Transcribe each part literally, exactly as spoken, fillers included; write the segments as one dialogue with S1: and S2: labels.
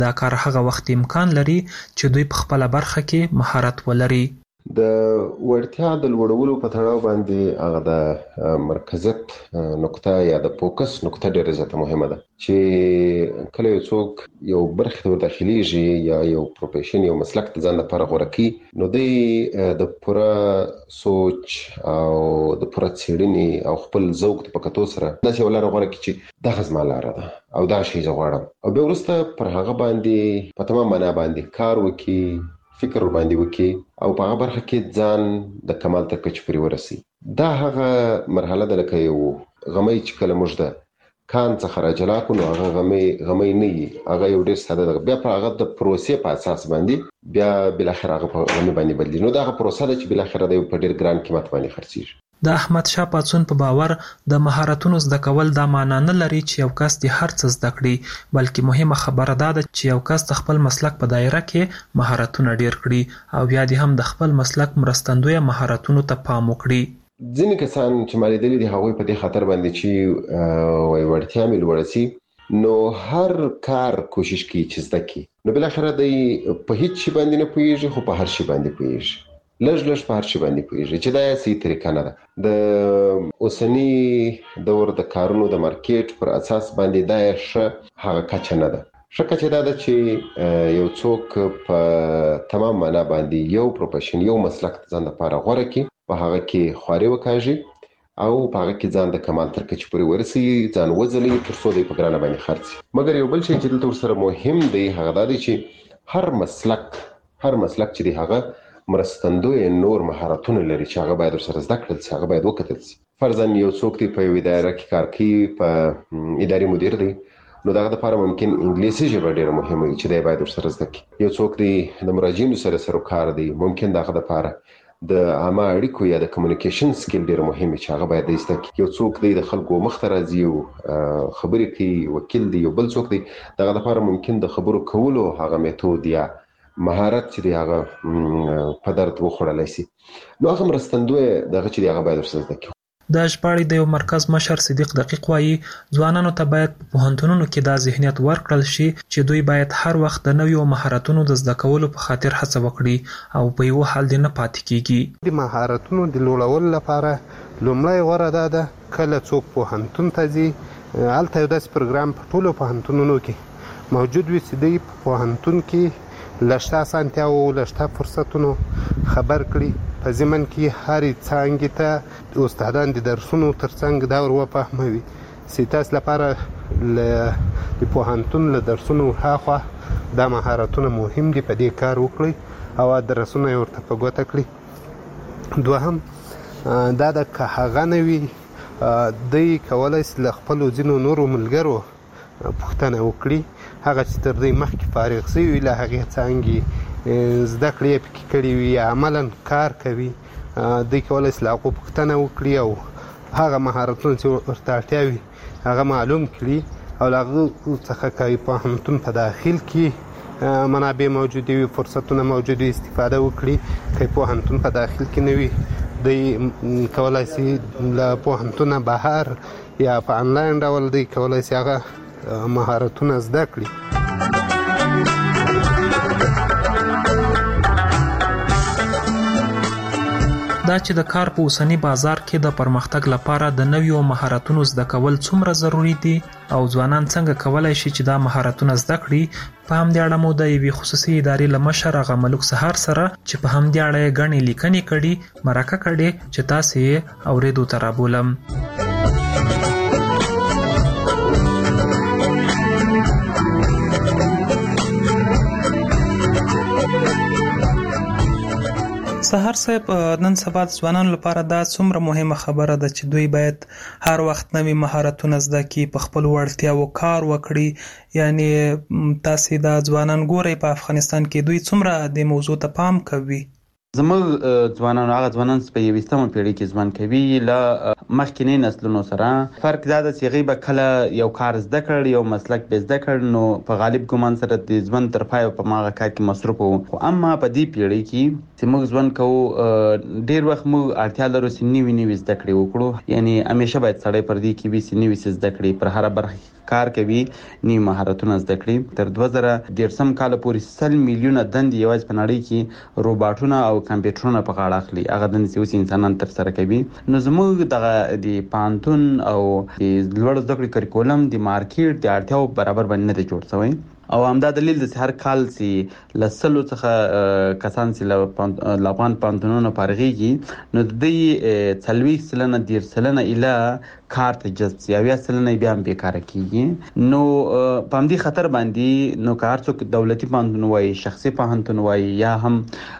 S1: دا کار هغه وخت امکان لري چې دوی په خپله برخه کې مهارت ولري.
S2: د وړتیا د لوړولو په تړاو باندې هغه د مرکزیت نقطه یا د فوکس نقطه ډېره زیاته مهمه ده چې کله یو څوک یو برخه ته داخليږي یا یو پروفیشن یو مسلک ته ځان لپاره غوره کوي نو دی د پوره سوچ او د پوره څېړنې او خپل ذوق په کتو سره داسې یو لاره غوره کوي چې دغه زما لاره ده او دا شی زه غواړم او بیا وروسته پر هغه باندې په تمام معنا باندې کار وکړي، فکر باندې وکړي او په هغه برخه کې ځان د کمال تر کچې پورې ورسي. دا هغه مرحله ده لکه یو غمی چې کله موږ د کان څخه راجلا کړو نو هغه غمی غمی نه وي، هغه یو ډېر ساده ده. بیا په هغه د پروسې په اساس باندې بیا بالاخره هغه په غمی باندې بدلېږي. نو دا هغه پروسه ده چې بالاخره د په ډېر ګران قیمت باندې خرڅېږي.
S1: د احمد شاه پاڅون په باور د مهارتونو زده کول دا معنا نه لري چې یو کس د هر څه زده کړي، بلکې مهمه خبره دا ده چې یو کس د خپل مسلک په دایره کې مهارتونه ډیر کړي او بیا دې هم د خپل مسلک مرستندویه مهارتونو ته پام وکړي.
S2: ځینې کسان چې ما لیدلي دي هغوی په دې خاطر باندې چې وایي وړتیا مې لوړه سي نو هر کار کوشش کوي چې زده کړي، نو بالاخره دی په هیڅ شي باندې نه پوهېږي خو په هر شي باندې پوهېږي، لږ لږ په هر شي باندې پوهېږي چې دا یې صحیح طریقه نه ده. د اوسني دور د کارونو د مارکیټ پر اساس باندې دا یې ښه هغه کچه نه ده. ښه کچه دا ده چې یو څوک په تمام معنا باندې یو پروفیشن یو مسلک ځان لپاره غوره کړي، په هغه کې خواري وکاږي او په هغه کې ځان د کمال تر کچې پورې ورسي، ځان وځلوي تر څو دی په ګرانه باندې خرڅ. مګر یو بل شی چې دلته ورسره مهم دی هغه دا دی چې هر مسلک هر مسلک چې دی هغه مرستندوی نور مهارتونه لري چې هغه باید ورسره زده کړل شي، هغه باید وکتل شي. فرضاً یو څوک دی په یوې دایره کې کار کوي، په اداري مدیر دی، نو دغه لپاره ممکن انګلیسي ژبه ډېره مهمه وي چې دی باید ورسره زده کړي. یو څوک دی د مراجعینو سره سروکار دی، ممکن دغه لپاره د عامه اړیکو یا د کمیونیکیشن سکیل ډېر مهم چې هغه باید زده کړي. یو څوک دی د خلکو مخ ته راځي او خبرې کوي، وکیل دی. یو بل څوک دی دغه لپاره ممکن د خبرو کولو هغه میتود یا مهارت چې دی هغه په درد وخوړلی شي، نو هغه مرستندوی دغه چې دی هغه باید ورسره زده کړي.
S1: د ژباړې د یو مرکز مشر صدیق دقیق وایي ځوانانو ته باید په پوهنتونونو کې دا ذهنیت ورکړل شي چې دوی باید هر وخت د نویو مهارتونو د زده کولو په خاطر هڅه وکړي او په یو حال دې نه پاتې کیږي.
S3: د مهارتونو د لوړولو لپاره لومړی غوره دا ده کله څوک پوهنتون ته ځي هلته یو داسې پروګرام په ټولو پوهنتونونو کې موجود وي چې دوی په پوهنتون کې لشته اسانتیاو لشته فرصتونو خبر کړي، په ضمن کې هرې څانګې ته استادان د درسونو ترڅنګ دا ور وفهموي چې تاسو لپاره د پوهنتون له درسونو هاخوا دا مهارتونه مهم دي، په دې کار وکړئ او درسونه یې ورته په ګوته کړي. دوهم دا د که هغه نه وي دوی کولی شي له خپلو ځینو نورو ملګرو پوښتنه وکړي، هغه چې تر دوی مخکې فارغ شوي وي له هغې څانګې زده کړې یې پکې کړي وي یا عملا کار کوي، دوی کولی شي له هغو پوښتنه وکړي او هغه مهارتونه چې ورته اړتیا وي هغه معلوم کړي او له هغو څخه که پوهنتون په داخل کې منابع موجودې وي، فرصتونه موجود وي، استفاده وکړي. که پوهنتون په داخل کې نه وي دوی کولی شي له پوهنتونه بهر یا په انلاین ډول دوی کولی شي هغه مهارتونه زده کړي.
S1: دا چې د کار په اوسني بازار کې د پرمختګ لپاره د نویو مهارتونو زده کول څومره ضروری دي او ځوانان څنګه کولای شي چې دا مهارتونه زده کړي، په همدې اړه مو د یوې خصوصي ادارې له مشر هغه ملک سهار سره چې په همدې اړه یې ګڼې لیکنې کړي مرکه کړې چې تاسې یې اورېدو ته رابولم. سهار صاحب، نن سبا د ځوانانو لپاره دا څومره مهمه خبره ده چې دوی باید هر وخت نوي مهارتونه زده کړي، په خپلو وړتیاوو کار وکړي. یعنی تاسې دا ځوانان ګورئ په افغانستان کې دوی څومره د موضوع ته پام کوي؟
S4: زموږ ځوانان هغه ځوانان چې په یویشتمه پیړۍ کې ژوند کوي له مخکینی نسلونو سره فرق دا ده چې هغوی به کله یو کار زده کړ، یو مسلک به زده کړ، نو په غالب ګمان سره د ژوند تر پایه په هغه کار کې مصروف وو. خو اما په دې پیړۍ کې چې موږ ژوند کوو ډېر وخت موږ اړتیا لرو چې نوي نوي زده کړې وکړو. یعنې همیشه باید سړی پر دې کې وي چې نوي څه زده کړي، پر هره برخه کار کوي، نوي مهارتونه زده کړي. تر دوه زره دېرشم کاله پورې سل میلیونه دندې یوازې په نړۍ کې روباټونه او کمپیوټرونه په غاړه اخلي، هغه دندې چې اوس انسانان ترسره کوي. نو زموږ دغه د پوهنتون او د لوړو زده کړې کریکولم د مارکیټ د اړتیاو برابر باندې نه دی جوړ شوی. او همدا دلیل د هر کال چې له سلو څخه کسان چې له افغان پوهنتونونو فارغېږي نو د دوی څلوېښت سلنه دېرش سلنه ایله کار ته جذب شي، اویا سلنه بیا هم بېکاره کېږي. نو په همدې خطر باندې نو که هر څوک دولتي پوهنتون وایي، شخصي پوهنتون وایي، یا هم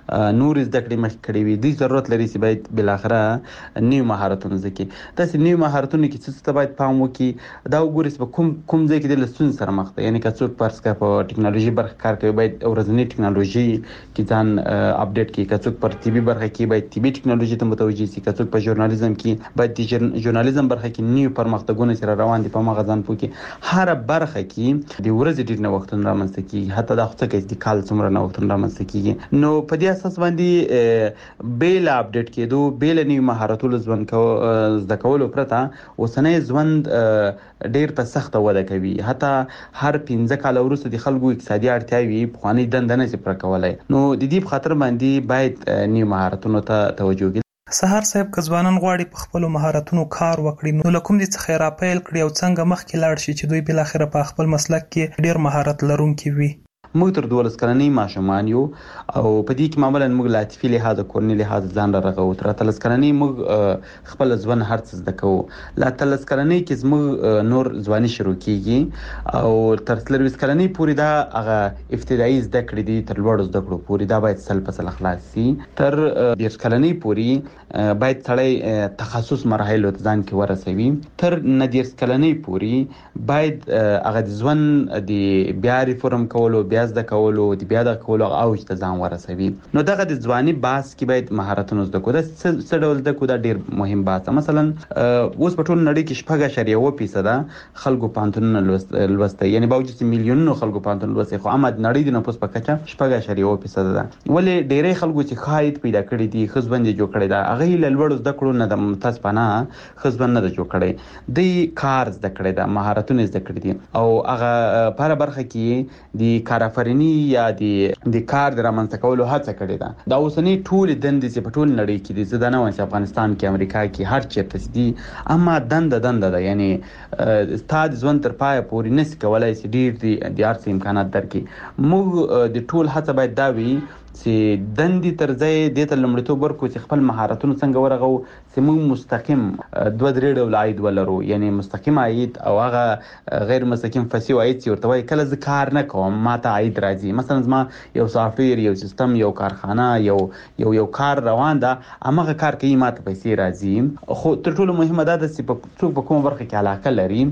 S4: نور زده کړې مخکې کړې وي، دوی ضرورت لري چې باید بالاخره نوي مهارتونه زده کړي. داسې نوي مهارتونه کې څه ته باید پام وکړي، دا وګوري چې په کوم کوم ځای کې د له ستونزې سره مخ دی. یعنې که څوک فرض کړه په ټکنالوژي برخه کار کوي باید ورځنی ټکنالوژي کې ځان اپډیټ کړي، که څوک پر طبي برخه کې باید طبي ټکنالوژي ته متوجه شي، که څوک په ژورنالیزم کې باید د ژورنالیزم برخه کې نوي پرمختګونه چې را روان دي په هماغه ځان پوه کړي. هره برخه کې د ورځې ډېر نوښتونه رامنځته کېږي، حتی دا خو څه کوي چې د کال څومره نوښتونه رامنځته کېږي. نو په دې اساس باندې بې له اپډیټ کېدو، بې له نوي مهارتونو ژوند کو زده کولو پرته اوسنی ژوند ډېر په سخته وده کوي. حتی هر پنځه کاله وروسته د خلکو اقتصادي اړتیاوې پخوانۍ دنده نه شي پوره کولی. نو د دې په خاطر باندې باید نوي مهارتونو ته توجه وکړي.
S1: سهار صاحب که ځوانان غواړي په خپلو مهارتونو کار وکړي نو له کوم دي څخه یې راپیل کړي او څنګه مخکې لاړ شي چې دوی بالاخره په خپل مسلک کې ډېر مهارت لرونکي وي؟
S4: موږ تر دولس کلنۍ ماشومان یو او په دې کې معمولا موږ له عاطفي لحاظه کورني لحاظه ځان را رغوو. تر اتلس کلنۍ موږ خپل ژوند هر څه زده کوو. له اتلس کلنۍ کې زموږ نور ځواني شروع کېږي او تر څلرویشت کلنۍ پورې دا هغه ابتدایي زده کړې دي تر لوړو زده کړو پورې، دا باید سل په سل خلاص شي. تر دېرش کلنۍ پورې باید سړی تخصص مرحلو ته ځان کې ورسوي. تر نه دېرش کلنۍ پورې باید هغه د ژوند د بیا ریفورم کولو، بیا زده کولو، د بیا دغه کولو اوج ته ځان ورسوي. نو دغه د ځواني بحث کې باید مهارتونه زده کړو. دا څه ډول زده کړو؟ دا ډېر مهم بحث ده. مثلا اوس په ټوله نړۍ کې شپږ اعشاریه اوه فیصده خلکو پوهنتونونه لوستی، یعنې باوجود چې میلیونونو خلکو پوهنتون لوستی، خو اما د نړۍ د نفوس په کچه شپږ اعشاریه اوه فیصده ده. ولې ډېری خلکو چې ښه عاید پیدا کړي دي، ښه ژوند یې جوړ کړی ده، هغه یې له لوړو زده کړو نه د متاسفانه ښه ژوند نه ده جوړ کړی. دوی کار زده کړی ده، مهارتونه زده کړي دي او هغه په هره برخه کې د کارآفریني یا د کار د رامنځته کولو هڅه کړې ده. دا اوسنۍ ټولې دندې چې په ټول نړۍ کې دي، زه دا نه وایم چې افغانستان کې، امریکا کې، هر چېرته دي، اما دنده دنده ده. یعنې ستا د ژوند تر پایه پورې نشي کولی چې ډېر د هر څه امکانات درکړي. موږ د ټول هڅه باید دا وي چې دندې تر ځای دې ته لومړیتوب ورکړو چې خپل مهارتونه څنګه ورغو چې موږ مستقیم دوه درې ډوله عاید ولرو. یعنې مستقیم عاید او هغه غیر مستقیم فسیو عاید چې ورته وایي کله زه کار نه کوم ما ته عاید راځي. مثلا زما یو سافټویر، یو سیستم، یو کارخانه، یو یو یو کار روان ده، هماغه کار کوي، ما ته پیسې راځي. خو تر ټولو مهمه دا ده چې څوک په کومه برخه کې علاقه لري.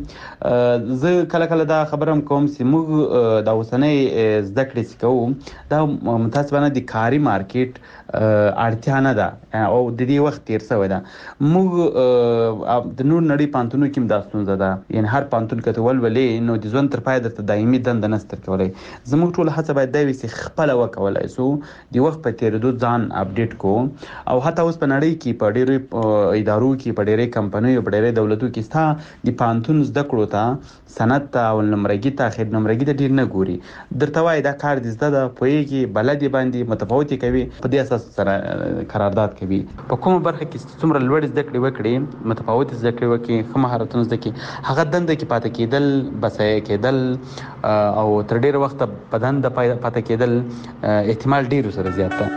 S4: زه کله کله دا خبره هم کوم چې موږ دا اوسنۍ زده کړې چې کوو دا متاسفانه د کاري مارکیټ اړتیا نه ده او د دې وخت تیر شوی ده. موږ د نور نړۍ پوهنتونونو کې هم دا ستونزه ده. یعنې هر پوهنتون که ته ولولې نو د ژوند تر پایه درته دایمي دنده نشي درکولی. زموږ ټوله هڅه باید دا وي چې خپله وکولی شو د وخت په تېرېدو ځان اپډیټ کړو. او حتی اوس په نړۍ کې په ډېرو ادارو کې، په ډېرې کمپنیو، په ډېرې دولتو کې ستا د پوهنتون زده کړو ته، سند ته او نمرګي ته، خیر نمرګي ته ډېر نه ګوري. درته وایي دا کار دې زده ده، پوهېږي، بلد یې باندې متفاوتې کوي، په دې اساس سره قرارداد کوي. په کومه برخه کې څومره لوړې زده کړې وکړي، متفاوتې زده کړې وکړي، ښه مهارتونه زده کړي، هغه دنده کې پاتې کېدل، بسایه کېدل او تر ډېره وخته په دنده پاتې کېدل احتمال ډېر سره زیات ده.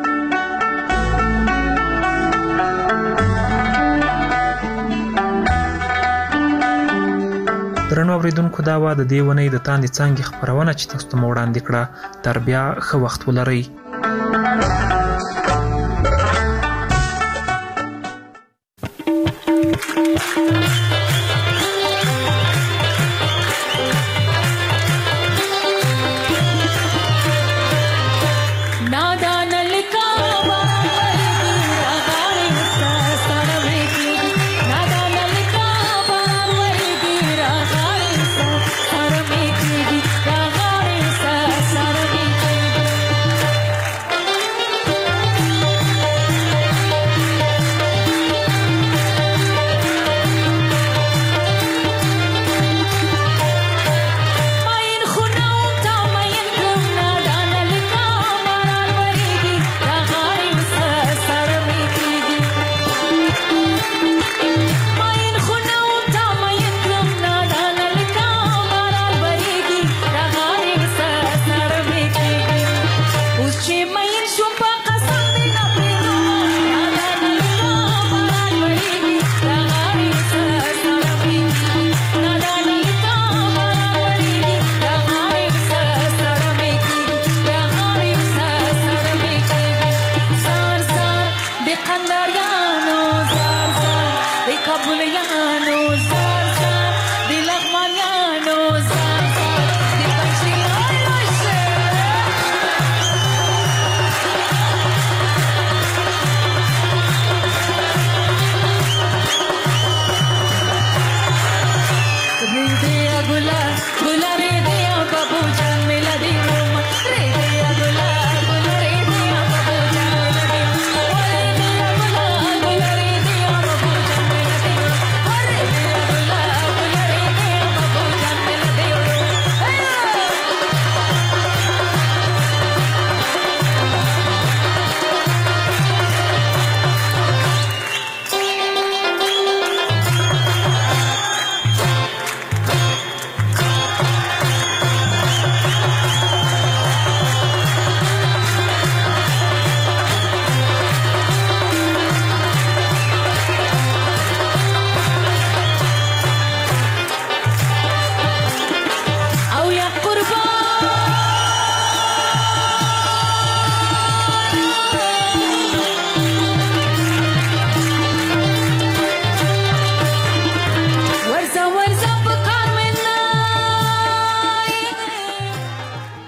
S1: درنو اوریدونکو، دا وه د دې اونۍ د تاندې څانګې خپرونه چې تاسو ته مو وړاندې کړه. تر بیا ښه وخت ولرئ.